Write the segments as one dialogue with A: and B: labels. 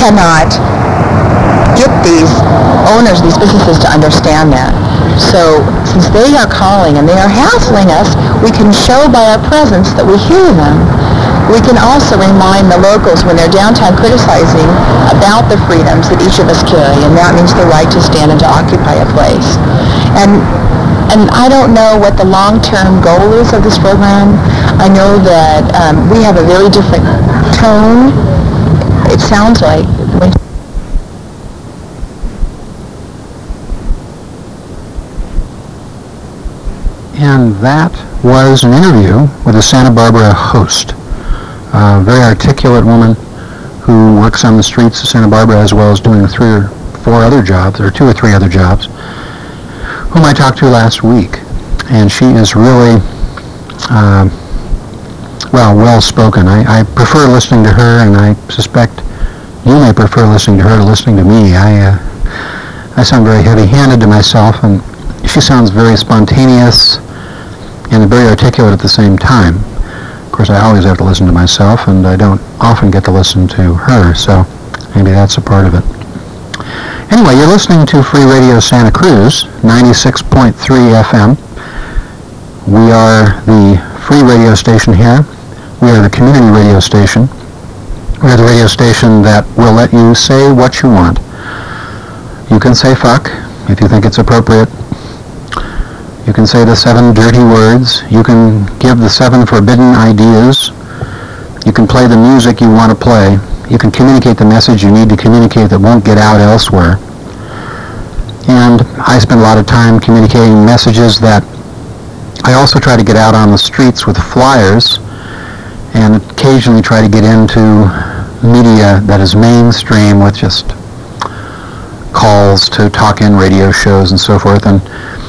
A: cannot get these owners of these businesses to understand that. So since they are calling and they are hassling us, we can show by our presence that we hear them. We can also remind the locals when they're downtown criticizing about the freedoms that each of us carry, and that means the right to stand and to occupy a place. And I don't know what the long-term goal is of this program. I know that we have a very different tone. It sounds like when
B: and that was an interview with a Santa Barbara host, a very articulate woman who works on the streets of Santa Barbara as well as doing 3 or 4 other jobs, or 2 or 3 other jobs, whom I talked to last week. And she is really, well-spoken. I prefer listening to her, and I suspect you may prefer listening to her to listening to me. I sound very heavy-handed to myself, and she sounds very spontaneous and very articulate at the same time. Of course, I always have to listen to myself, and I don't often get to listen to her, so maybe that's a part of it. Anyway, you're listening to Free Radio Santa Cruz, 96.3 FM. We are the free radio station here. We are the community radio station. We are the radio station that will let you say what you want. You can say fuck if you think it's appropriate. You can say the 7 dirty words. You can give the 7 forbidden ideas. You can play the music you want to play. You can communicate the message you need to communicate that won't get out elsewhere. And I spend a lot of time communicating messages that I also try to get out on the streets with flyers, and occasionally try to get into media that is mainstream with just calls to talk-in radio shows and so forth. And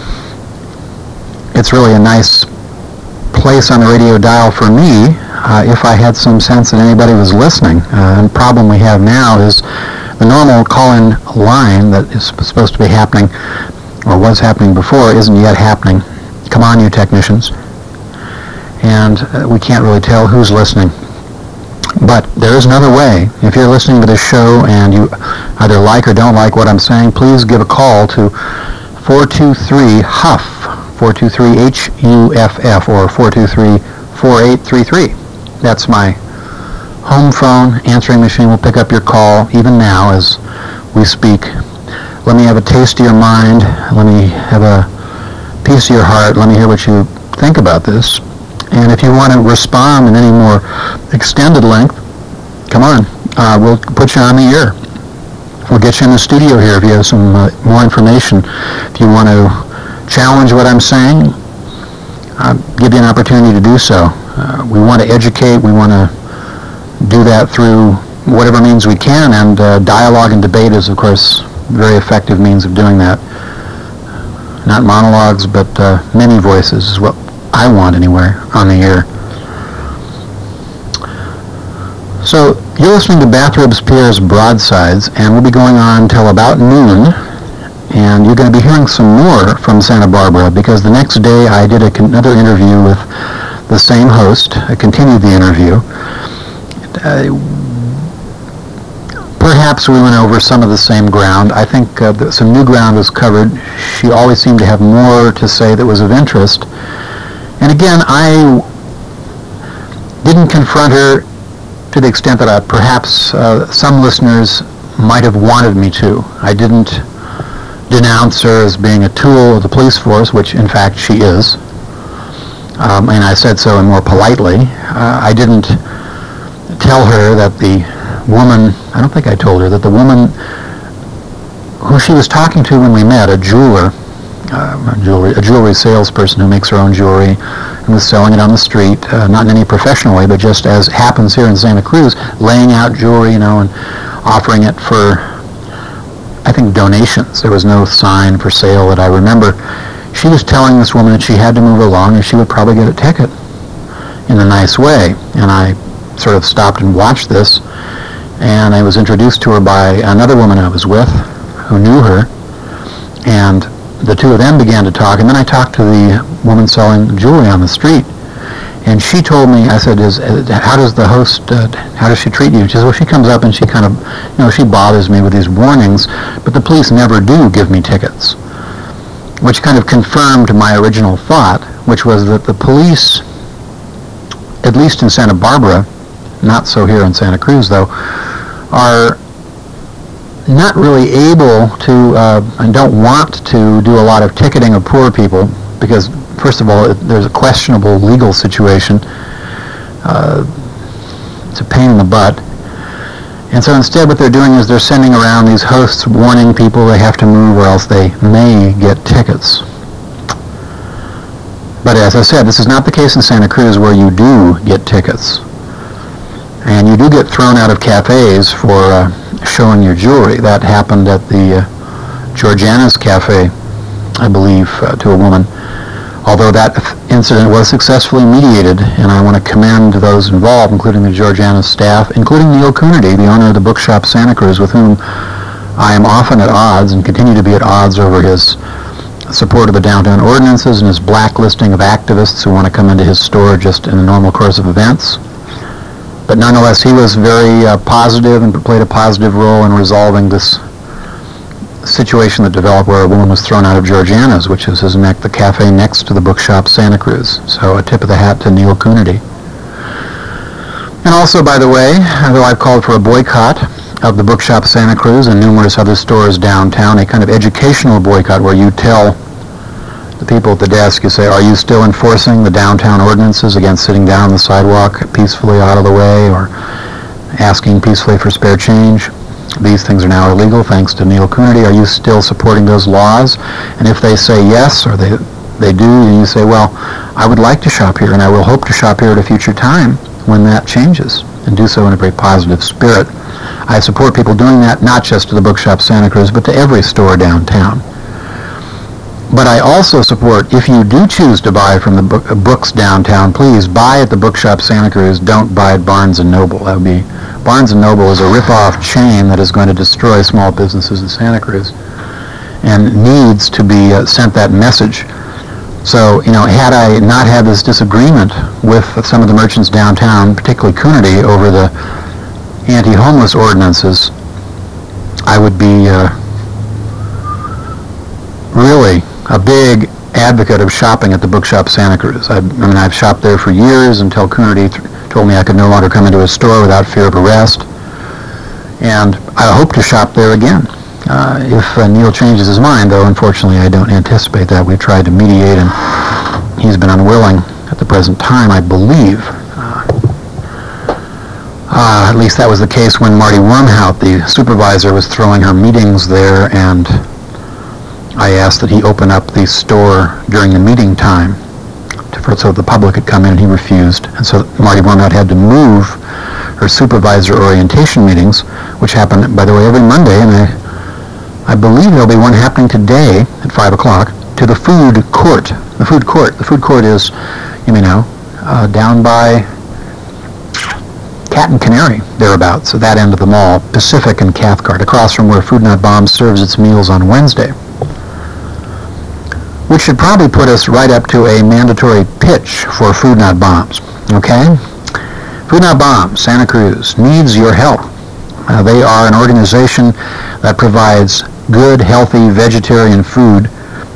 B: it's really a nice place on the radio dial for me if I had some sense that anybody was listening. And the problem we have now is the normal call-in line that is supposed to be happening, or was happening before, isn't yet happening. Come on, you technicians. And we can't really tell who's listening. But there is another way. If you're listening to this show and you either like or don't like what I'm saying, please give a call to 423-HUFF, 423-HUFF, or 423-4833. That's my home phone. Answering machine will pick up your call even now as we speak. Let me have a taste of your mind. Let me have a piece of your heart. Let me hear what you think about this. And if you want to respond in any more extended length, come on. We'll put you on the air. We'll get you in the studio here if you have some more information. If you want to challenge what I'm saying, I'll give you an opportunity to do so. We want to educate. We want to do that through whatever means we can, and dialogue and debate is, of course, a very effective means of doing that. Not monologues, but many voices is what I want anywhere on the air. So you're listening to Bathrobes Pierre's Broadsides, and we'll be going on till about noon, and you're going to be hearing some more from Santa Barbara, because the next day I did another interview with the same host. I continued the interview. Perhaps we went over some of the same ground. I think some new ground was covered. She always seemed to have more to say that was of interest. And again, I didn't confront her to the extent that perhaps some listeners might have wanted me to. I didn't denounce her as being a tool of the police force, which in fact she is. And I said so more politely. I didn't tell her that the woman, I don't think I told her, that the woman who she was talking to when we met, a jeweler, a jewelry salesperson who makes her own jewelry and was selling it on the street, not in any professional way, but just as happens here in Santa Cruz, laying out jewelry, and offering it for, I think, donations. There was no sign for sale that I remember. She was telling this woman that she had to move along and she would probably get a ticket in a nice way. And I sort of stopped and watched this, and I was introduced to her by another woman I was with who knew her, and the two of them began to talk, and then I talked to the woman selling jewelry on the street, And she told me, I said, how does the host, how does she treat you? She says, well, she comes up and she kind of, she bothers me with these warnings, but the police never do give me tickets. Which kind of confirmed my original thought, which was that the police, at least in Santa Barbara, not so here in Santa Cruz though, are not really able to, and don't want to do a lot of ticketing of poor people, because first of all, there's a questionable legal situation. It's a pain in the butt. And so instead what they're doing is they're sending around these hosts warning people they have to move or else they may get tickets. But as I said, this is not the case in Santa Cruz where you do get tickets. And you do get thrown out of cafes for showing your jewelry. That happened at the Georgiana's Cafe, I believe, to a woman. Although that incident was successfully mediated, and I want to commend those involved, including the Georgiana's staff, including Neil Coonerty, the owner of the Bookshop Santa Cruz, with whom I am often at odds and continue to be at odds over his support of the downtown ordinances and his blacklisting of activists who want to come into his store just in the normal course of events. But nonetheless, he was very positive and played a positive role in resolving this situation that developed where a woman was thrown out of Georgiana's, which is the cafe next to the Bookshop Santa Cruz. So a tip of the hat to Neil Coonerty. And also, by the way, though I've called for a boycott of the Bookshop Santa Cruz and numerous other stores downtown, a kind of educational boycott where you tell the people at the desk, you say, are you still enforcing the downtown ordinances against sitting down on the sidewalk peacefully out of the way or asking peacefully for spare change? These things are now illegal thanks to Neil Coonerty. Are you still supporting those laws? And if they say yes, or they do, and you say, well, I would like to shop here, and I will hope to shop here at a future time when that changes, and do so in a very positive spirit. I support people doing that, not just to the Bookshop Santa Cruz, but to every store downtown. But I also support, if you do choose to buy from the books downtown, please buy at the Bookshop Santa Cruz. Don't buy at Barnes & Noble. That would be, Barnes & Noble is a rip-off chain that is going to destroy small businesses in Santa Cruz and needs to be sent that message. So, had I not had this disagreement with some of the merchants downtown, particularly Coonerty, over the anti-homeless ordinances, I would be really a big advocate of shopping at the Bookshop Santa Cruz. I've shopped there for years until Coonerty told me I could no longer come into his store without fear of arrest. And I hope to shop there again. If Neil changes his mind, though, unfortunately I don't anticipate that. We've tried to mediate and he's been unwilling at the present time, I believe. At least that was the case when Marty Wormhout, the supervisor, was throwing her meetings there, and I asked that he open up the store during the meeting time so the public could come in, and he refused. And so Marty Wormhout had to move her supervisor orientation meetings, which happen, by the way, every Monday, and I believe there'll be one happening today at 5 o'clock, to the food court. The food court. The food court is, down by Cat and Canary, thereabouts, so that end of the mall, Pacific and Cathcart, across from where Food Not Bombs serves its meals on Wednesday. Which should probably put us right up to a mandatory pitch for Food Not Bombs, okay? Food Not Bombs, Santa Cruz, needs your help. They are an organization that provides good, healthy, vegetarian food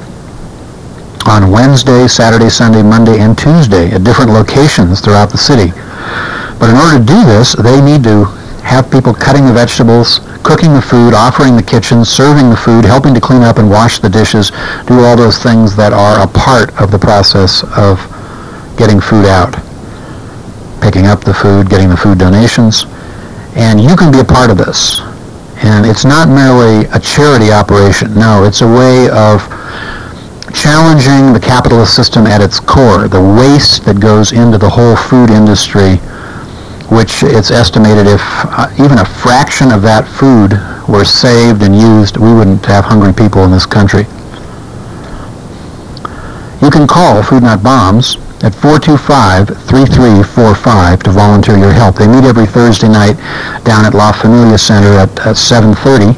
B: on Wednesday, Saturday, Sunday, Monday, and Tuesday at different locations throughout the city. But in order to do this, they need to have people cutting the vegetables, cooking the food, offering the kitchen, serving the food, helping to clean up and wash the dishes, do all those things that are a part of the process of getting food out. Picking up the food, getting the food donations. And you can be a part of this. And it's not merely a charity operation. No, it's a way of challenging the capitalist system at its core, the waste that goes into the whole food industry, which it's estimated if even a fraction of that food were saved and used, we wouldn't have hungry people in this country. You can call Food Not Bombs at 425-3345 to volunteer your help. They meet every Thursday night down at La Familia Center at 7:30.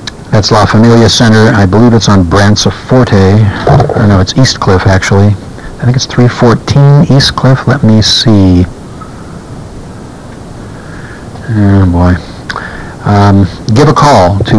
B: That's La Familia Center. I believe it's on Branciforte. Or no, it's East Cliff, actually. I think it's 314 East Cliff. Let me see. Oh boy. Give a call to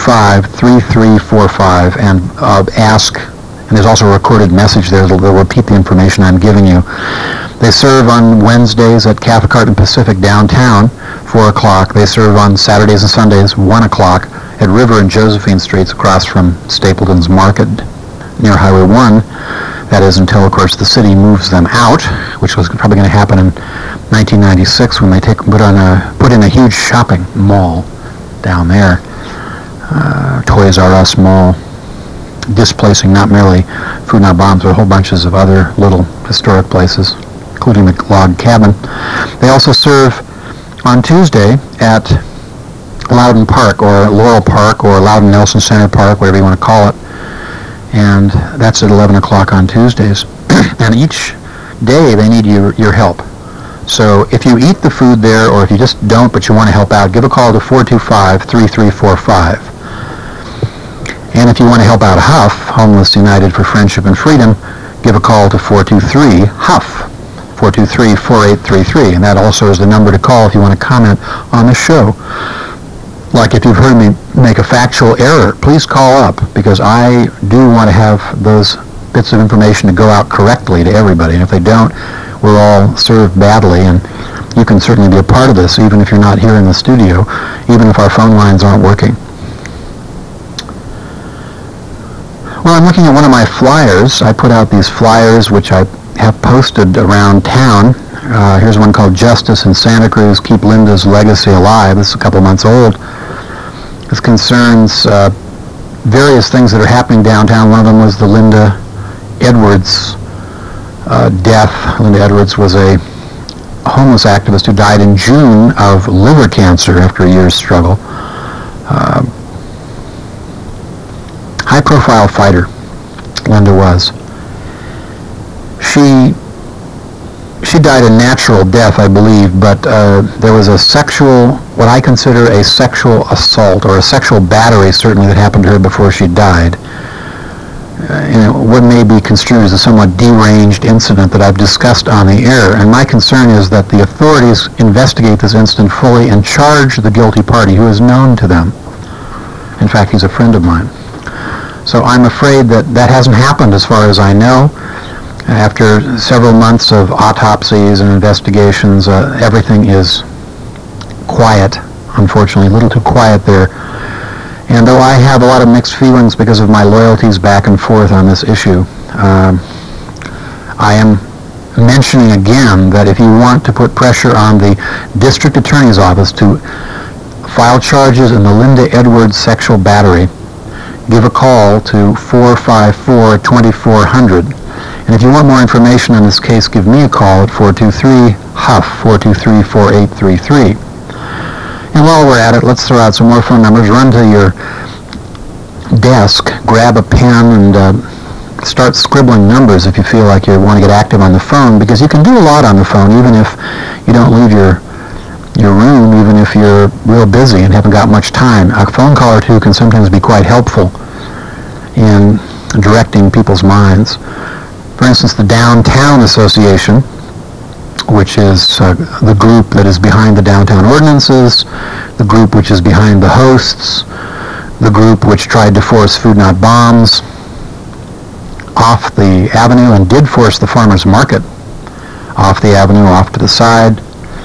B: 425-3345 and ask, and there's also a recorded message there that'll repeat the information I'm giving you. They serve on Wednesdays at Catholic Heart and Pacific downtown, 4 o'clock. They serve on Saturdays and Sundays, 1 o'clock, at River and Josephine Streets across from Stapleton's Market near Highway 1. That is until, of course, the city moves them out, which was probably going to happen in 1996 when they put in a huge shopping mall down there, Toys R Us mall, displacing not merely Food Not Bombs, but whole bunches of other little historic places, including the log cabin. They also serve on Tuesday at Loudon Park, or Laurel Park, or Loudon Nelson Center Park, whatever you want to call it. And that's at 11 o'clock on Tuesdays. And each day they need your help. So if you eat the food there, or if you just don't but you want to help out, give a call to 425-3345. And if you want to help out Huff, Homeless United for Friendship and Freedom, give a call to 423-HUFF, 423-4833. And that also is the number to call if you want to comment on the show. Like if you've heard me make a factual error, please call up, because I do want to have those bits of information to go out correctly to everybody. And if they don't, we're all served badly, and you can certainly be a part of this, even if you're not here in the studio, even if our phone lines aren't working. Well, I'm looking at one of my flyers. I put out these flyers, which I have posted around town. Here's one called Justice in Santa Cruz, Keep Linda's Legacy Alive. This is a couple months old. This concerns various things that are happening downtown. One of them was the Linda Edwards death. Linda Edwards was a homeless activist who died in June of liver cancer after a year's struggle. High-profile fighter, Linda was. She died a natural death, I believe, but there was what I consider a sexual assault, or a sexual battery, certainly, that happened to her before she died. What may be construed as a somewhat deranged incident that I've discussed on the air, and my concern is that the authorities investigate this incident fully and charge the guilty party, who is known to them. In fact, he's a friend of mine. So I'm afraid that hasn't happened as far as I know. After several months of autopsies and investigations, everything is quiet, unfortunately, a little too quiet there. And though I have a lot of mixed feelings because of my loyalties back and forth on this issue, I am mentioning again that if you want to put pressure on the district attorney's office to file charges in the Linda Edwards sexual battery, give a call to 454-2400. And if you want more information on this case, give me a call at 423-HUFF, 423-4833. And while we're at it, let's throw out some more phone numbers. Run to your desk, grab a pen, and start scribbling numbers if you feel like you want to get active on the phone, because you can do a lot on the phone, even if you don't leave your room, even if you're real busy and haven't got much time. A phone call or two can sometimes be quite helpful in directing people's minds. For instance, the Downtown Association, which is the group that is behind the downtown ordinances, the group which is behind the hosts, the group which tried to force Food Not Bombs off the avenue and did force the farmers market off the avenue, off to the side.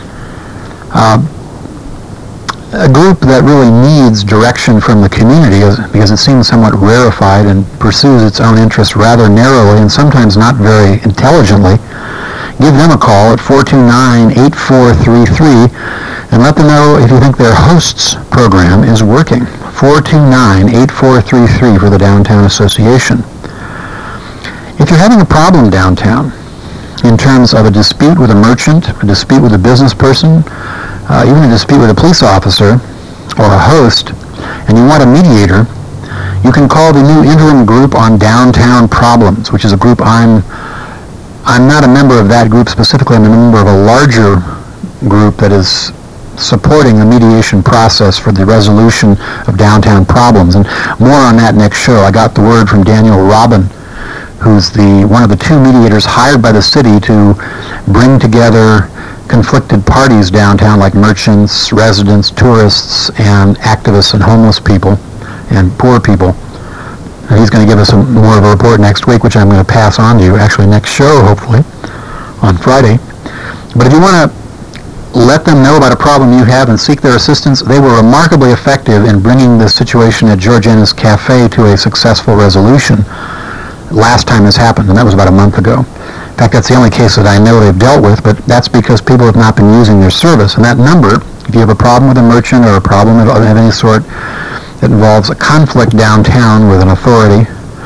B: A group that really needs direction from the community because it seems somewhat rarefied and pursues its own interests rather narrowly and sometimes not very intelligently. Give them a call at 429-8433 and let them know if you think their hosts program is working. 429-8433 for the Downtown Association. If you're having a problem downtown in terms of a dispute with a merchant, a dispute with a business person, even a dispute with a police officer or a host, and you want a mediator, you can call the new interim group on downtown problems, which is a group I'm not a member of that group specifically. I'm a member of a larger group that is supporting the mediation process for the resolution of downtown problems. And more on that next show. I got the word from Daniel Robin, who's one of the two mediators hired by the city to bring together conflicted parties downtown, like merchants, residents, tourists, and activists and homeless people and poor people. And he's going to give us more of a report next week, which I'm going to pass on to you, actually next show, hopefully, on Friday. But if you want to let them know about a problem you have and seek their assistance, they were remarkably effective in bringing the situation at Georgiana's Cafe to a successful resolution last time this happened, and that was about a month ago. In fact, that's the only case that I know they've dealt with, but that's because people have not been using their service. And that number, if you have a problem with a merchant or a problem of any sort that involves a conflict downtown with an authority,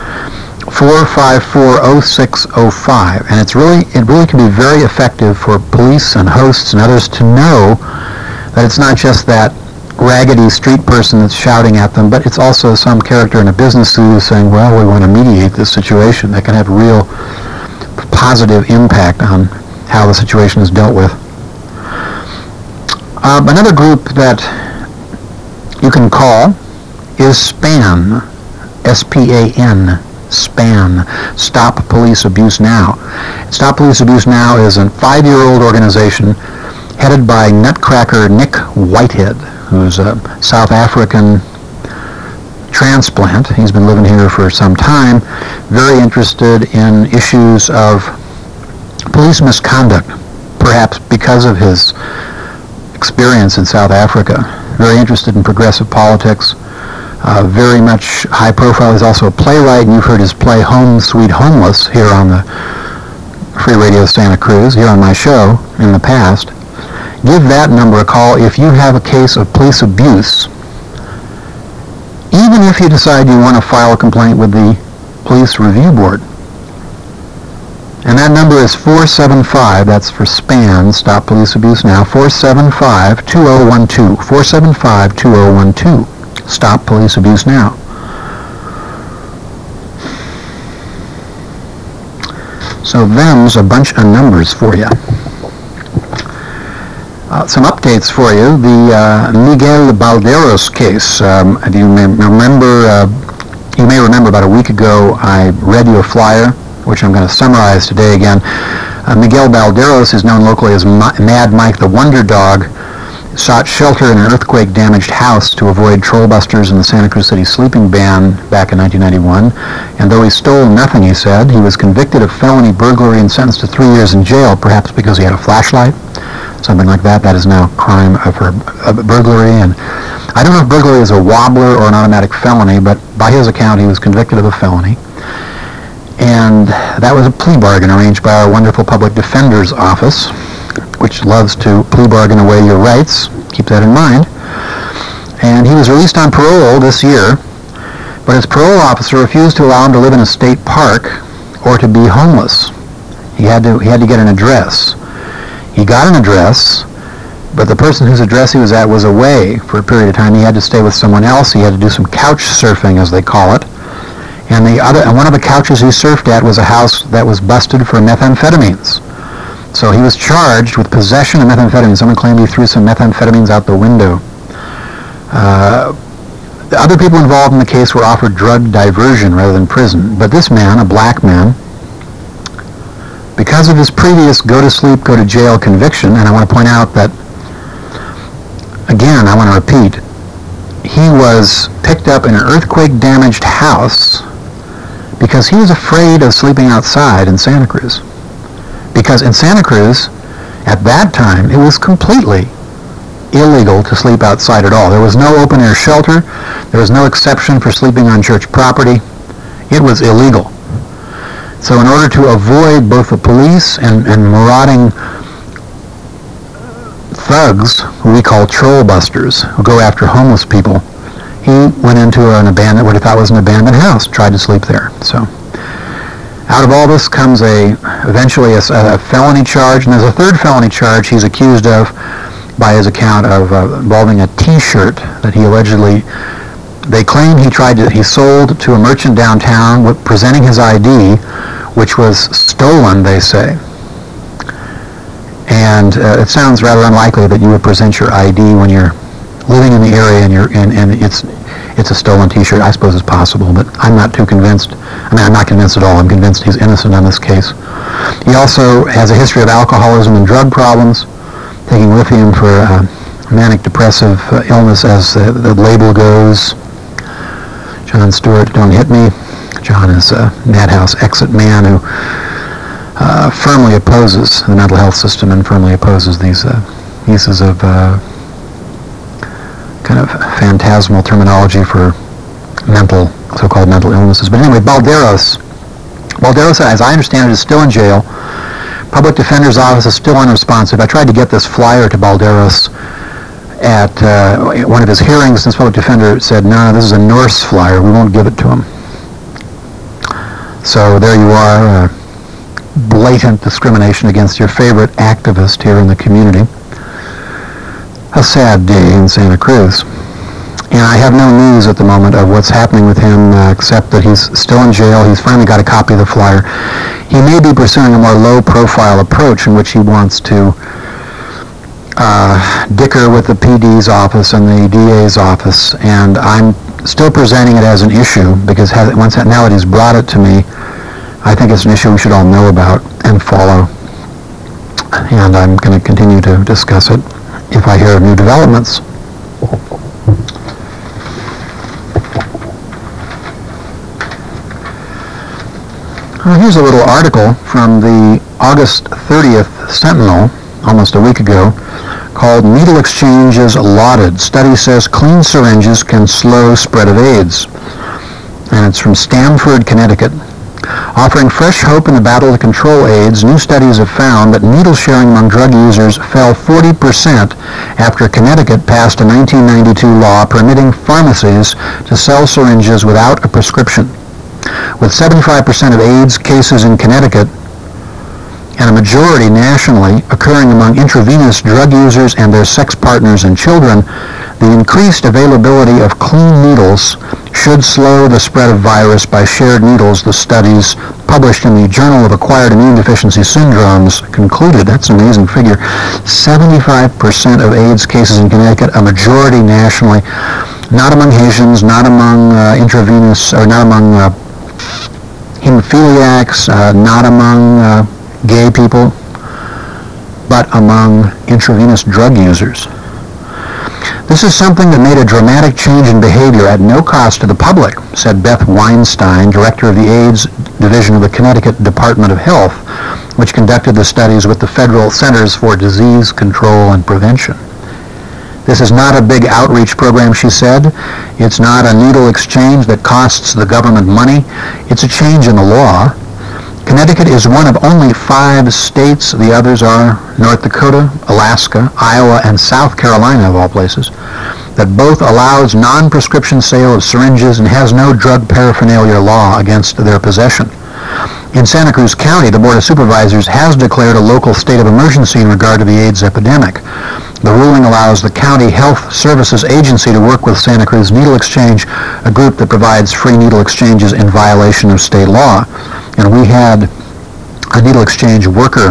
B: 454-0605, and it really can be very effective for police and hosts and others to know that it's not just that raggedy street person that's shouting at them, but it's also some character in a business suit saying, well, we want to mediate this situation. That can have real positive impact on how the situation is dealt with. Another group that you can call is SPAN, S-P-A-N, SPAN, Stop Police Abuse Now. Stop Police Abuse Now is a 5-year-old organization headed by nutcracker Nick Whitehead, who's a South African transplant. He's been living here for some time, very interested in issues of police misconduct, perhaps because of his experience in South Africa. Very interested in progressive politics. Very much high profile. He's also a playwright, and you've heard his play Home Sweet Homeless here on the Free Radio Santa Cruz, here on my show in the past. Give that number a call if you have a case of police abuse, even if you decide you want to file a complaint with the Police Review Board. And that number is 475, that's for SPAN, Stop Police Abuse Now, 475-2012, 475-2012. Stop Police Abuse Now. So them's a bunch of numbers for you. Some updates for you. The Miguel Balderos case. You may remember about a week ago I read you a flyer, which I'm going to summarize today again. Miguel Balderos is known locally as Mad Mike the Wonder Dog. Sought shelter in an earthquake-damaged house to avoid trollbusters and the Santa Cruz City sleeping ban back in 1991. And though he stole nothing, he said, he was convicted of felony burglary and sentenced to 3 years in jail, perhaps because he had a flashlight, something like that. That is now crime of burglary. And I don't know if burglary is a wobbler or an automatic felony, but by his account, he was convicted of a felony. And that was a plea bargain arranged by our wonderful public defender's office, which loves to plea bargain away your rights. Keep that in mind. And he was released on parole this year, but his parole officer refused to allow him to live in a state park or to be homeless. He had to get an address. He got an address, but the person whose address he was at was away for a period of time. He had to stay with someone else. He had to do some couch surfing, as they call it. And one of the couches he surfed at was a house that was busted for methamphetamines. So he was charged with possession of methamphetamine. Someone claimed he threw some methamphetamines out the window. The other people involved in the case were offered drug diversion rather than prison. But this man, a black man, because of his previous go-to-sleep, go-to-jail conviction, and I want to point out that, again, I want to repeat, he was picked up in an earthquake-damaged house because he was afraid of sleeping outside in Santa Cruz. Because in Santa Cruz, at that time, it was completely illegal to sleep outside at all. There was no open-air shelter. There was no exception for sleeping on church property. It was illegal. So in order to avoid both the police and marauding thugs, who we call troll busters, who go after homeless people, he went into what he thought was an abandoned house, tried to sleep there. So out of all this comes eventually a felony charge, and there's a third felony charge he's accused of by his account of involving a T-shirt that he allegedly, they claim he sold to a merchant downtown presenting his ID, which was stolen, they say. And it sounds rather unlikely that you would present your ID when you're living in the area and it's a stolen T-shirt. I suppose it's possible, but I'm not too convinced. I'm not convinced at all. I'm convinced he's innocent on this case. He also has a history of alcoholism and drug problems, taking lithium for manic depressive illness, as the label goes. John Stewart, don't hit me. John is a madhouse exit man who firmly opposes the mental health system and firmly opposes these uses of kind of phantasmal terminology for so-called mental illnesses. But anyway, Balderas, as I understand it, is still in jail. Public Defender's Office is still unresponsive. I tried to get this flyer to Balderas at one of his hearings, and his public defender said, no, this is a Norse flyer. We won't give it to him. So there you are, blatant discrimination against your favorite activist here in the community. A sad day in Santa Cruz. And I have no news at the moment of what's happening with him, except that he's still in jail. He's finally got a copy of the flyer. He may be pursuing a more low-profile approach in which he wants to dicker with the PD's office and the DA's office, and I'm still presenting it as an issue because now that he's brought it to me, I think it's an issue we should all know about and follow. And I'm going to continue to discuss it if I hear of new developments. Here's a little article from the August 30th Sentinel, almost a week ago, called Needle Exchanges Lauded. Study says clean syringes can slow spread of AIDS. And it's from Stamford, Connecticut. Offering fresh hope in the battle to control AIDS, new studies have found that needle sharing among drug users fell 40% after Connecticut passed a 1992 law permitting pharmacies to sell syringes without a prescription. With 75% of AIDS cases in Connecticut and a majority nationally occurring among intravenous drug users and their sex partners and children, the increased availability of clean needles should slow the spread of virus by shared needles, the studies published in the Journal of Acquired Immune Deficiency Syndromes concluded. That's an amazing figure. 75% of AIDS cases in Connecticut, a majority nationally, not among Haitians, not among intravenous, or not among hemophiliacs, not among gay people, but among intravenous drug users. This is something that made a dramatic change in behavior at no cost to the public, said Beth Weinstein, director of the AIDS Division of the Connecticut Department of Health, which conducted the studies with the Federal Centers for Disease Control and Prevention. This is not a big outreach program, she said. It's not a needle exchange that costs the government money. It's a change in the law. Connecticut is one of only 5 states, the others are North Dakota, Alaska, Iowa, and South Carolina, of all places, that both allows non-prescription sale of syringes and has no drug paraphernalia law against their possession. In Santa Cruz County, the Board of Supervisors has declared a local state of emergency in regard to the AIDS epidemic. The ruling allows the County Health Services Agency to work with Santa Cruz Needle Exchange, a group that provides free needle exchanges in violation of state law. And we had a needle exchange worker,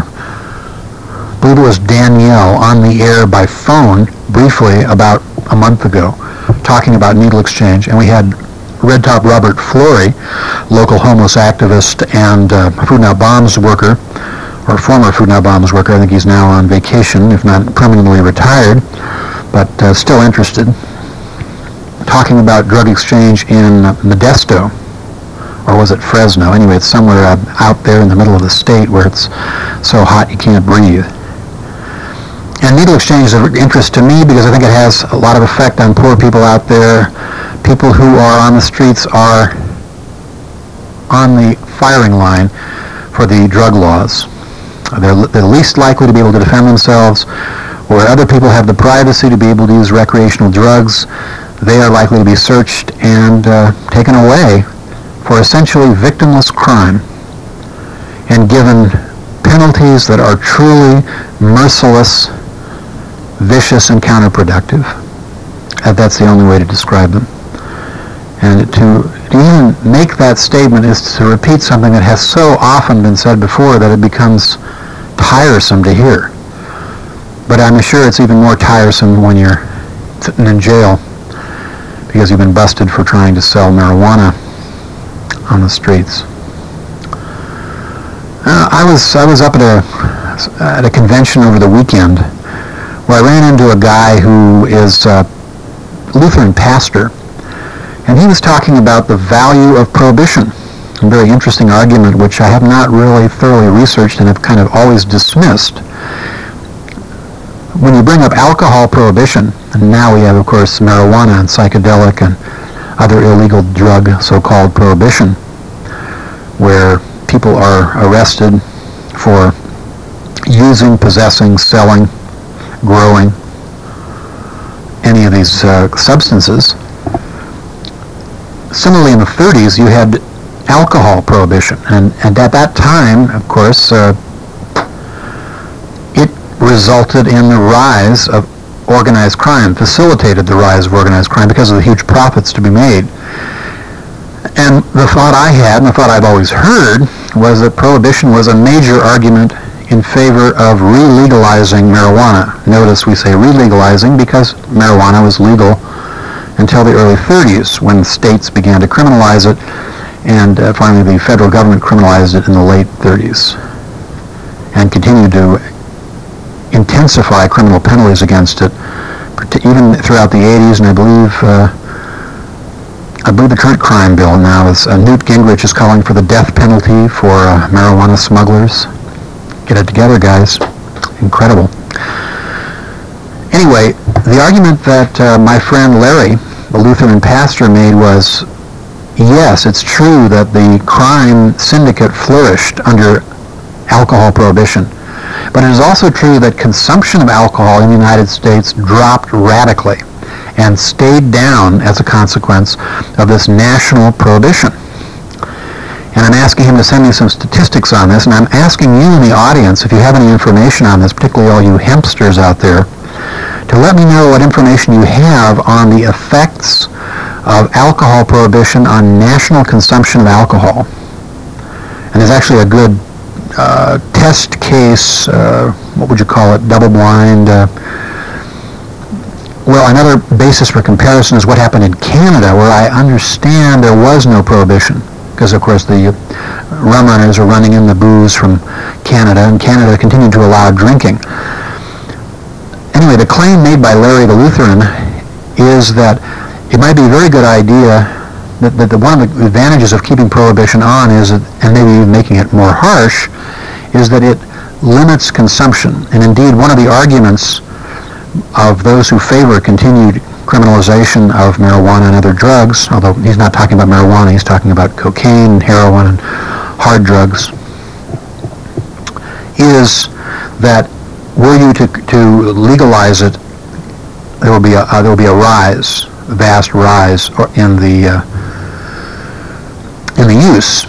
B: I believe it was Danielle, on the air by phone briefly about a month ago, talking about needle exchange. And we had Red Top Robert Flory, local homeless activist and Food Not Bombs worker, or former Food Not Bombs worker. I think he's now on vacation, if not permanently retired, but still interested, talking about drug exchange in Modesto, or was it Fresno? Anyway, it's somewhere out there in the middle of the state where it's so hot you can't breathe. And needle exchange is of interest to me because I think it has a lot of effect on poor people out there. People who are on the streets are on the firing line for the drug laws. They're least likely to be able to defend themselves. Where other people have the privacy to be able to use recreational drugs, they are likely to be searched and taken away for essentially victimless crime and given penalties that are truly merciless, vicious, and counterproductive. That's the only way to describe them. And to even make that statement is to repeat something that has so often been said before that it becomes tiresome to hear. But I'm sure it's even more tiresome when you're sitting in jail, because he'd been busted for trying to sell marijuana on the streets. I was up at a convention over the weekend where I ran into a guy who is a Lutheran pastor, and he was talking about the value of prohibition. A very interesting argument which I have not really thoroughly researched and have kind of always dismissed. When you bring up alcohol prohibition, and now we have, of course, marijuana and psychedelic and other illegal drug so-called prohibition, where people are arrested for using, possessing, selling, growing any of these substances. Similarly, in the 30s, you had alcohol prohibition, and at that time, of course, it resulted in the rise of organized crime, facilitated the rise of organized crime because of the huge profits to be made. And the thought I had, and the thought I've always heard, was that prohibition was a major argument in favor of re-legalizing marijuana. Notice we say re-legalizing because marijuana was legal until the early 30s, when states began to criminalize it, and finally the federal government criminalized it in the late 30s and continued to intensify criminal penalties against it, even throughout the 80s, and I believe the current crime bill now is Newt Gingrich is calling for the death penalty for marijuana smugglers. Get it together, guys. Incredible. Anyway, the argument that my friend Larry, the Lutheran pastor, made was, yes, it's true that the crime syndicate flourished under alcohol prohibition, but it is also true that consumption of alcohol in the United States dropped radically and stayed down as a consequence of this national prohibition. And I'm asking him to send me some statistics on this, and I'm asking you in the audience, if you have any information on this, particularly all you hempsters out there, to let me know what information you have on the effects of alcohol prohibition on national consumption of alcohol. And there's actually a good test case, what would you call it, double-blind. Well, another basis for comparison is what happened in Canada, where I understand there was no prohibition, because, of course, the rum runners are running in the booze from Canada, and Canada continued to allow drinking. Anyway, the claim made by Larry the Lutheran is that it might be a very good idea that one of the advantages of keeping prohibition on is, and maybe even making it more harsh, is that it limits consumption. And indeed, one of the arguments of those who favor continued criminalization of marijuana and other drugs, although he's not talking about marijuana, he's talking about cocaine, heroin, and hard drugs, is that were you to legalize it, there will be a rise, a vast rise in the use,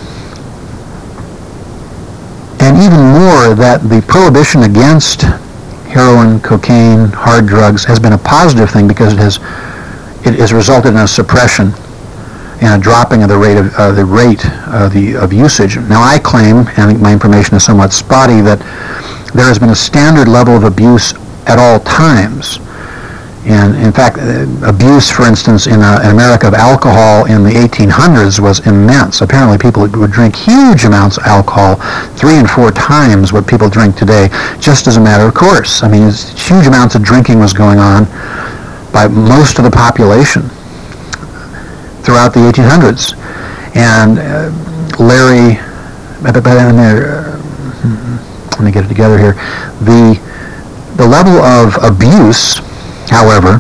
B: and even more that the prohibition against heroin, cocaine, hard drugs has been a positive thing because it has resulted in a suppression and a dropping of the rate of usage. Now I claim, and my information is somewhat spotty, that there has been a standard level of abuse at all times. And in fact, abuse, for instance, in America of alcohol in the 1800s was immense. Apparently people would drink huge amounts of alcohol, 3 and 4 times what people drink today, just as a matter of course. I mean, huge amounts of drinking was going on by most of the population throughout the 1800s. And Larry, let me get it together here. The level of abuse, however,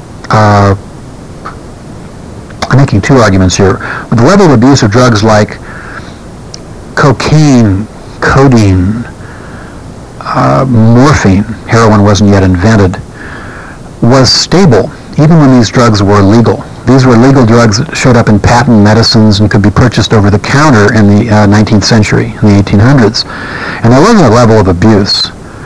B: I'm making two arguments here. With the level of abuse of drugs like cocaine, codeine, morphine, heroin wasn't yet invented, was stable even when these drugs were legal. These were legal drugs that showed up in patent medicines and could be purchased over the counter in the 19th century, in the 1800s. And there was a level of abuse.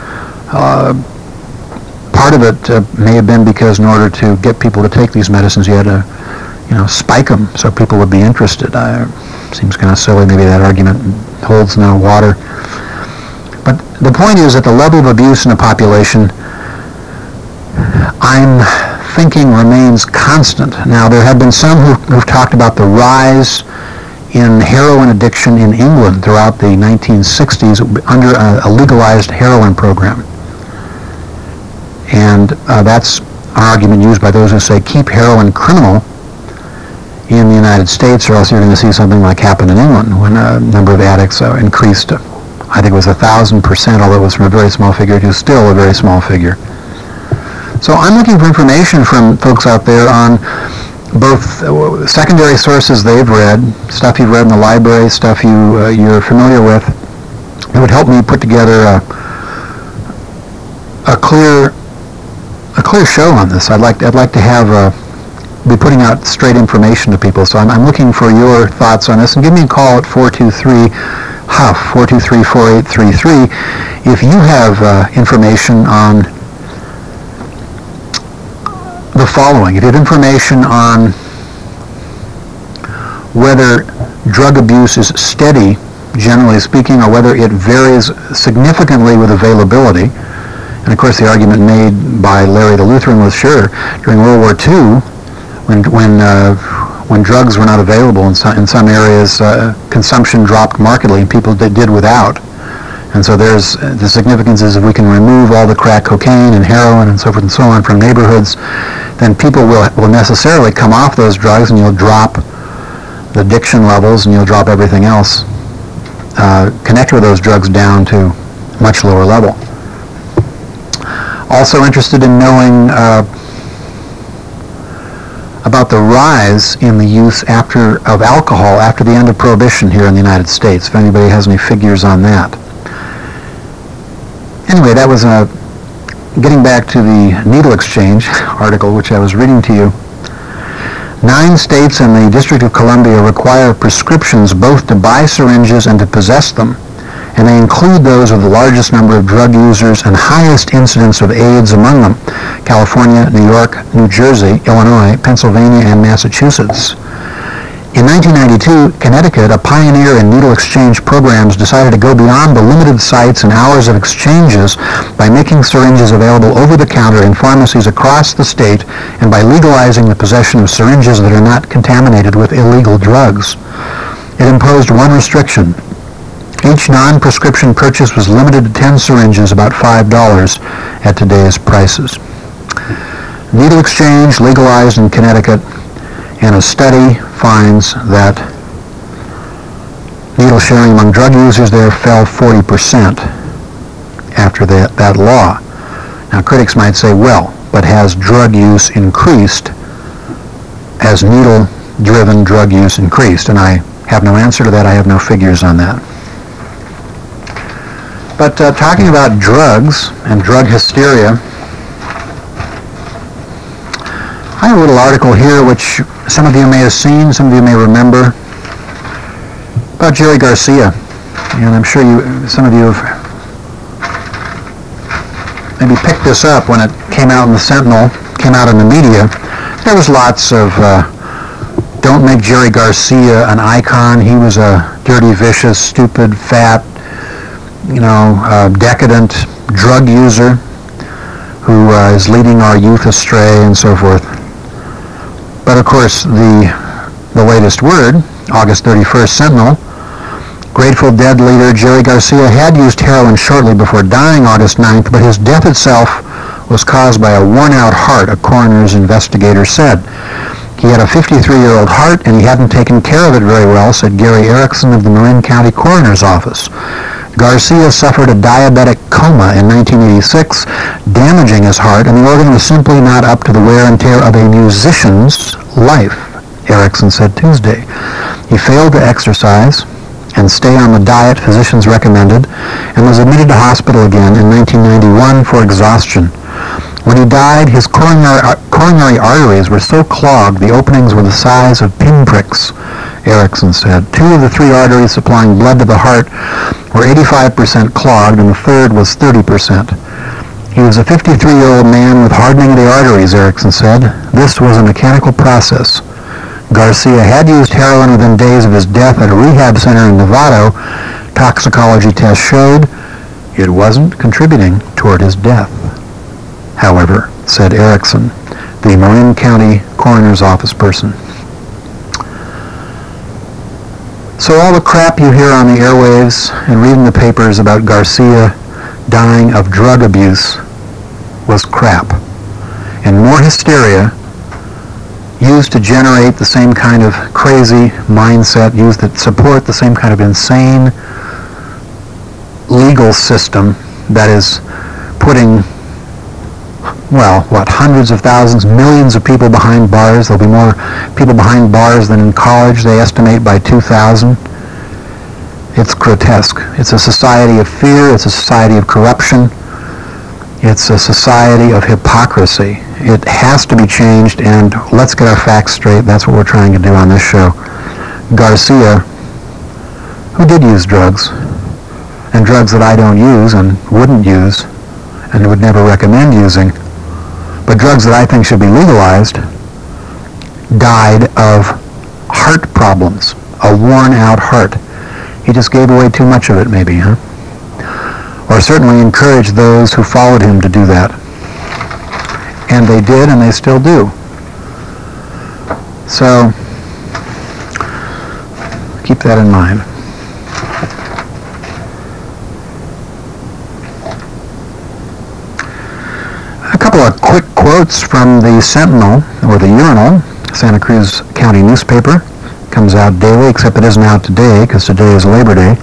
B: Part of it may have been because in order to get people to take these medicines, you had to, spike them so people would be interested. Seems kind of silly. Maybe that argument holds no water. But the point is that the level of abuse in the population, I'm thinking remains constant. Now, there have been some who've talked about the rise in heroin addiction in England throughout the 1960s under a legalized heroin program. And that's an argument used by those who say keep heroin criminal in the United States, or else you're going to see something like happen in England when a number of addicts increased, I think it was 1,000%, although it was from a very small figure to still a very small figure. So I'm looking for information from folks out there on both secondary sources they've read, stuff you've read in the library, stuff you're familiar with. It would help me put together a clear show on this. I'd like to have be putting out straight information to people. So I'm looking for your thoughts on this, and give me a call at 423-HUFF, 423-4833, if you have information on the following. If you have information on whether drug abuse is steady, generally speaking, or whether it varies significantly with availability. And of course the argument made by Larry the Lutheran was, sure, during World War II, when drugs were not available in some areas, consumption dropped markedly and people did without. And so there's the significance is if we can remove all the crack cocaine and heroin and so forth and so on from neighborhoods, then people will necessarily come off those drugs, and you'll drop the addiction levels and you'll drop everything else connected with those drugs down to much lower level. Also interested in knowing about the rise in the use of alcohol after the end of Prohibition here in the United States, if anybody has any figures on that. Anyway, that was getting back to the Needle Exchange article, which I was reading to you. 9 states and the District of Columbia require prescriptions both to buy syringes and to possess them, and they include those with the largest number of drug users and highest incidence of AIDS among them: California, New York, New Jersey, Illinois, Pennsylvania, and Massachusetts. In 1992, Connecticut, a pioneer in needle exchange programs, decided to go beyond the limited sites and hours of exchanges by making syringes available over the counter in pharmacies across the state and by legalizing the possession of syringes that are not contaminated with illegal drugs. It imposed one restriction. Each non-prescription purchase was limited to 10 syringes, about $5 at today's prices. Needle exchange legalized in Connecticut, and a study finds that needle sharing among drug users there fell 40% after that law. Now critics might say, well, but has drug use increased? Has needle-driven drug use increased? And I have no answer to that. I have no figures on that. But talking about drugs and drug hysteria, I have a little article here which some of you may have seen, some of you may remember, about Jerry Garcia. And I'm sure some of you have maybe picked this up when it came out in the Sentinel, came out in the media. There was lots of, don't make Jerry Garcia an icon. He was a dirty, vicious, stupid, fat, decadent drug user who is leading our youth astray and so forth. But of course, the latest word, August 31st Sentinel, Grateful Dead leader Jerry Garcia had used heroin shortly before dying August 9th, but his death itself was caused by a worn-out heart, a coroner's investigator said. He had a 53-year-old heart, and he hadn't taken care of it very well, said Gary Erickson of the Marin County Coroner's Office. Garcia suffered a diabetic coma in 1986, damaging his heart, and the organ was simply not up to the wear and tear of a musician's life, Erickson said Tuesday. He failed to exercise and stay on the diet physicians recommended, and was admitted to hospital again in 1991 for exhaustion. When he died, his coronary arteries were so clogged the openings were the size of pinpricks, Erickson said. 2 of the 3 arteries supplying blood to the heart were 85% clogged, and the third was 30%. He was a 53-year-old man with hardening of the arteries, Erickson said. This was a mechanical process. Garcia had used heroin within days of his death at a rehab center in Novato. Toxicology tests showed it wasn't contributing toward his death. However, said Erickson, the Marin County Coroner's Office person. So all the crap you hear on the airwaves and read in the papers about Garcia dying of drug abuse was crap. And more hysteria used to generate the same kind of crazy mindset, used to support the same kind of insane legal system that is putting, hundreds of thousands, millions of people behind bars. There'll be more people behind bars than in college, they estimate, by 2000. It's grotesque. It's a society of fear. It's a society of corruption. It's a society of hypocrisy. It has to be changed, and let's get our facts straight. That's what we're trying to do on this show. Garcia, who did use drugs, and drugs that I don't use and wouldn't use and would never recommend using, but drugs that I think should be legalized, died of heart problems, a worn-out heart. He just gave away too much of it, maybe, huh? Or certainly encouraged those who followed him to do that. And they did, and they still do. So, keep that in mind. A couple of quick quotes from the Sentinel, or the Urinal, Santa Cruz County newspaper. Comes out daily, except it isn't out today, because today is Labor Day.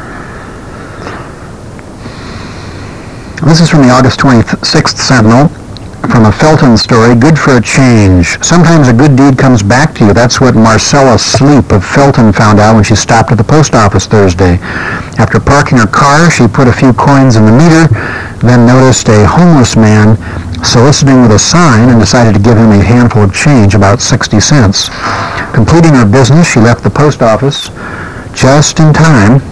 B: This is from the August 26th Sentinel, from a Felton story, Good for a Change. Sometimes a good deed comes back to you. That's what Marcella Sleep of Felton found out when she stopped at the post office Thursday. After parking her car, she put a few coins in the meter, then noticed a homeless man soliciting with a sign and decided to give him a handful of change, about 60 cents. Completing her business, she left the post office just in time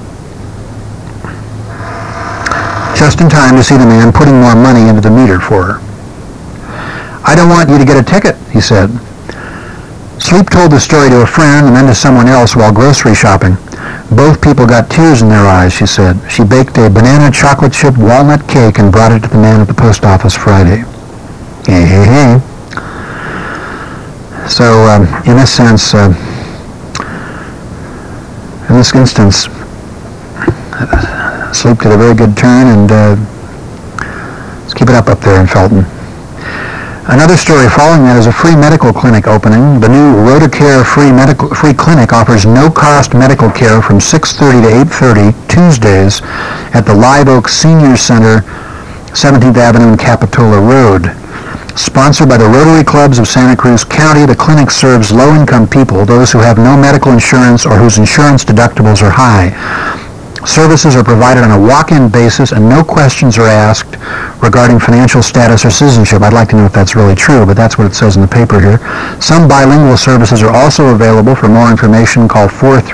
B: to see the man putting more money into the meter for her. I don't want you to get a ticket, he said. Sleep told the story to a friend and then to someone else while grocery shopping. Both people got tears in their eyes, she said. She baked a banana chocolate chip walnut cake and brought it to the man at the post office Friday. Hey. So, in this sense, in this instance, Sleep did a very good turn, and let's keep it up there in Felton. Another story following that is a free medical clinic opening. The new Rotacare free clinic offers no-cost medical care from 6:30 to 8:30 Tuesdays at the Live Oak Senior Center, 17th Avenue and Capitola Road. Sponsored by the Rotary Clubs of Santa Cruz County, the clinic serves low-income people, those who have no medical insurance or whose insurance deductibles are high. Services are provided on a walk-in basis, and no questions are asked regarding financial status or citizenship. I'd like to know if that's really true, but that's what it says in the paper here. Some bilingual services are also available. For more information, call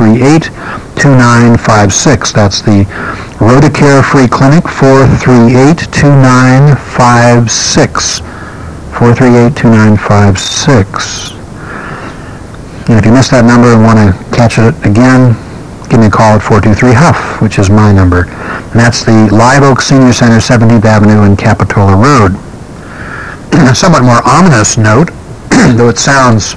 B: 438-2956. That's the Rotacare Free Clinic, 438-2956. 438-2956. And if you missed that number and want to catch it again, give me a call at 423-HUFF, which is my number. And that's the Live Oak Senior Center, 17th Avenue and Capitola Road. A somewhat more ominous note, though it sounds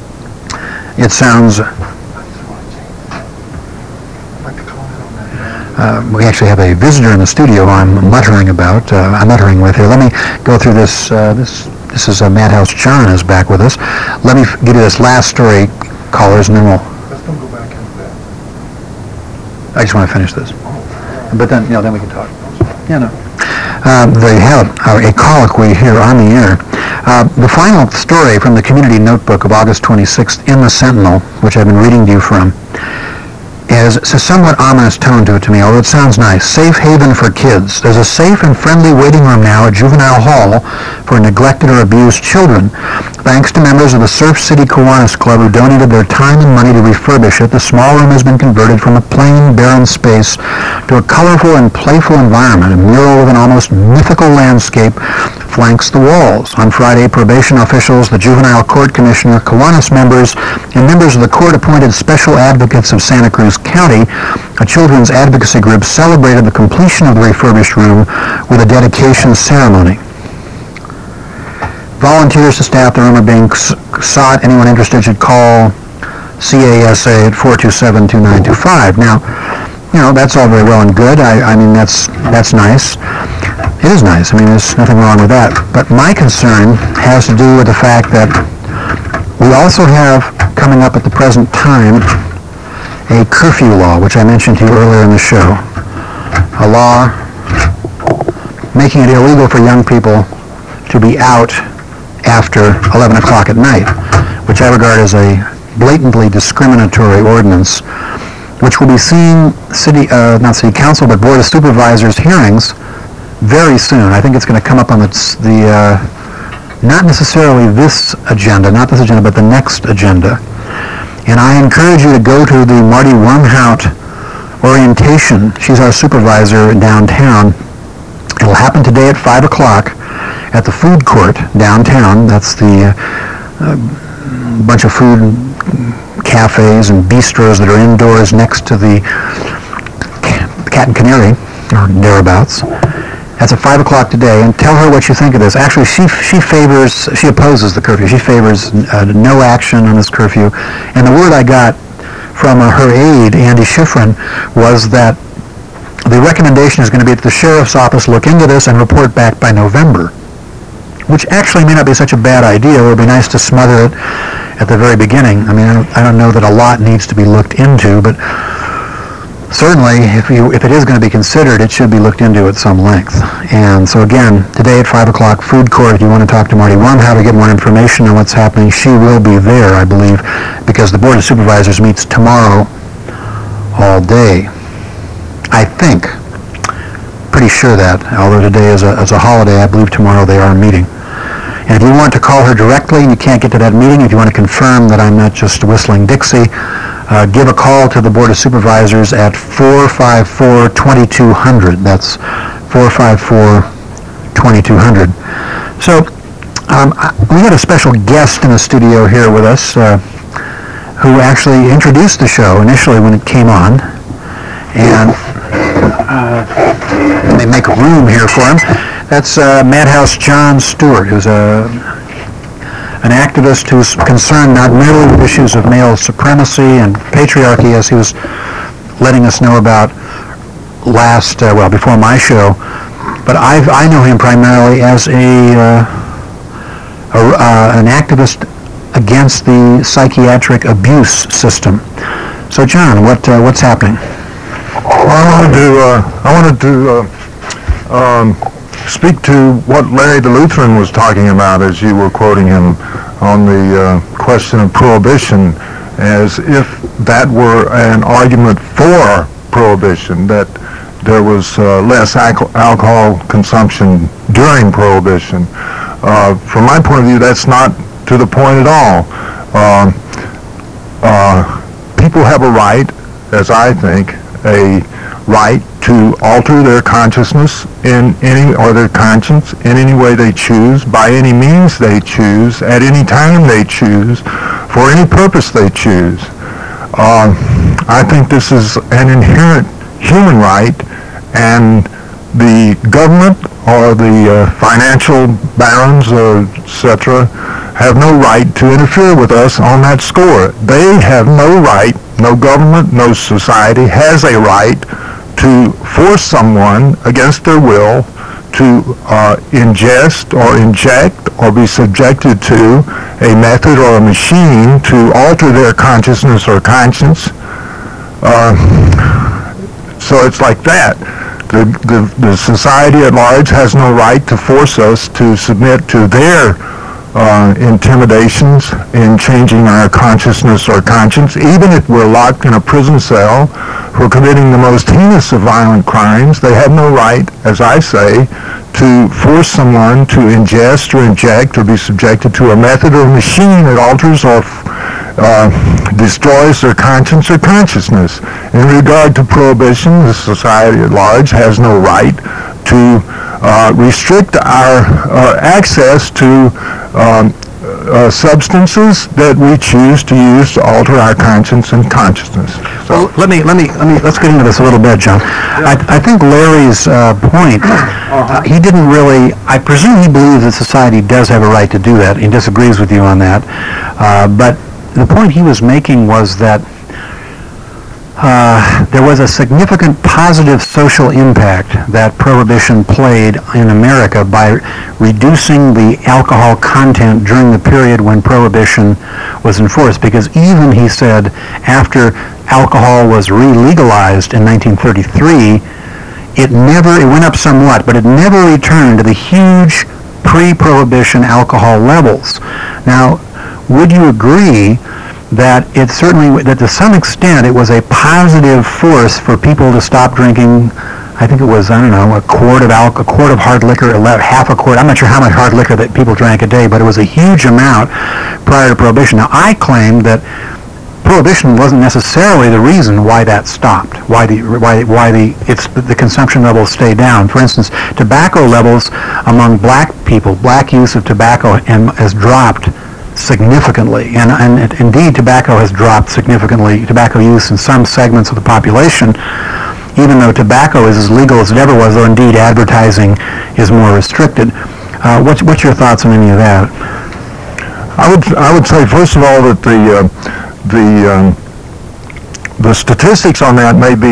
B: we actually have a visitor in the studio I'm muttering with here. Let me go through this. This is Madhouse John is back with us. Let me give you this last story, callers, and then we'll...
C: Let's don't go back into that.
B: I just want to finish this. But then, then we can talk. Yeah, no. They have a colloquy here on the air. The final story from the Community Notebook of August 26th in the Sentinel, which I've been reading to you from, has a somewhat ominous tone to it to me, although it sounds nice. Safe haven for kids. There's a safe and friendly waiting room now at Juvenile Hall for neglected or abused children. Thanks to members of the Surf City Kiwanis Club who donated their time and money to refurbish it, the small room has been converted from a plain, barren space to a colorful and playful environment. A mural with an almost mythical landscape flanks the walls. On Friday, probation officials, the Juvenile Court Commissioner, Kiwanis members, and members of the court-appointed Special Advocates of Santa Cruz County, a children's advocacy group, celebrated the completion of the refurbished room with a dedication ceremony. Volunteers to staff the room are being sought. Anyone interested should call CASA at 427-2925. Now, that's all very well and good. I mean, that's nice. It is nice. I mean, there's nothing wrong with that. But my concern has to do with the fact that we also have coming up at the present time a curfew law, which I mentioned to you earlier in the show. A law making it illegal for young people to be out after 11 o'clock at night, which I regard as a blatantly discriminatory ordinance, which will be seeing not city council, but board of supervisors hearings very soon. I think it's going to come up on the not necessarily this agenda, but the next agenda. And I encourage you to go to the Marty Wormhout orientation. She's our supervisor downtown. It'll happen today at 5 o'clock at the food court downtown. That's the bunch of food cafes and bistros that are indoors next to the Cat and Canary, or thereabouts. That's at 5 o'clock today, and tell her what you think of this. Actually, she opposes the curfew. She favors no action on this curfew. And the word I got from her aide, Andy Schifrin, was that the recommendation is going to be that the sheriff's office look into this and report back by November, which actually may not be such a bad idea. It would be nice to smother it at the very beginning. I mean, I don't know that a lot needs to be looked into, but certainly, if it is going to be considered, it should be looked into at some length. And so again, today at 5 o'clock, food court, if you want to talk to Marty Wormhout to get more information on what's happening, she will be there, I believe, because the Board of Supervisors meets tomorrow all day. I think. Pretty sure that, although today is a holiday, I believe tomorrow they are meeting. And if you want to call her directly and you can't get to that meeting, if you want to confirm that I'm not just whistling Dixie, give a call to the Board of Supervisors at 454-2200. That's 454-2200. So we had a special guest in the studio here with us who actually introduced the show initially when it came on. And let me make room here for him. That's Madhouse Jon Stewart, who's an activist who's concerned not merely with issues of male supremacy and patriarchy, as he was letting us know about before my show, but I know him primarily as an activist against the psychiatric abuse system. So, John, what's happening?
C: I wanted to speak to what Larry the Lutheran was talking about as you were quoting him on the question of prohibition, as if that were an argument for prohibition, that there was less alcohol consumption during prohibition. From my point of view, that's not to the point at all. People have a right, as I think, a right to alter their consciousness or their conscience in any way they choose, by any means they choose, at any time they choose, for any purpose they choose. I think this is an inherent human right, and the government or the financial barons, etc., have no right to interfere with us on that score. They have no right, no government, no society has a right to force someone against their will to ingest or inject or be subjected to a method or a machine to alter their consciousness or conscience. So it's like that. The society at large has no right to force us to submit to their intimidations in changing our consciousness or conscience, even if we're locked in a prison cell for committing the most heinous of violent crimes. They have no right, as I say, to force someone to ingest or inject or be subjected to a method or a machine that alters or destroys their conscience or consciousness. In regard to prohibition, the society at large has no right to restrict our access to substances that we choose to use to alter our conscience and consciousness. So,
B: Let's get into this a little bit, John. I think Larry's point, he didn't really, I presume he believes that society does have a right to do that. He disagrees with you on that. But the point he was making was that there was a significant positive social impact that Prohibition played in America by reducing the alcohol content during the period when Prohibition was enforced. Because even, he said, after alcohol was re-legalized in 1933, it went up somewhat, but it never returned to the huge pre-Prohibition alcohol levels. Now, would you agree that it certainly, that to some extent, it was a positive force for people to stop drinking? I think it was, I don't know, a quart of hard liquor, half a quart. I'm not sure how much hard liquor that people drank a day, but it was a huge amount prior to Prohibition. Now, I claim that Prohibition wasn't necessarily the reason why that stopped, why the consumption levels stayed down. For instance, tobacco levels among black people, black use of tobacco has dropped significantly, and indeed tobacco has dropped significantly, tobacco use in some segments of the population, even though tobacco is as legal as it ever was, though indeed advertising is more restricted. What's your thoughts on any of that?
C: I would say, first of all, that the statistics on that may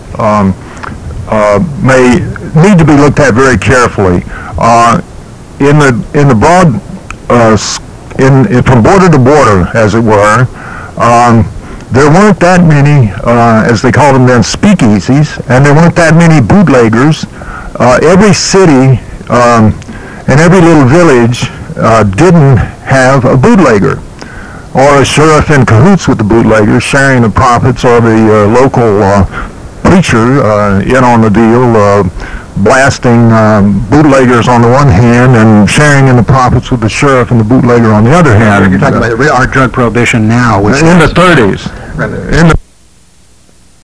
C: need to be looked at very carefully. In the broad from border to border, as it were, there weren't that many, as they called them then, speakeasies, and there weren't that many bootleggers. Every city and every little village didn't have a bootlegger or a sheriff in cahoots with the bootleggers, sharing the profits, or the local preacher in on the deal, blasting bootleggers on the one hand and sharing in the profits with the sheriff and the bootlegger on the other hand.
B: You're talking about our drug prohibition now, which
C: in the 30s. In the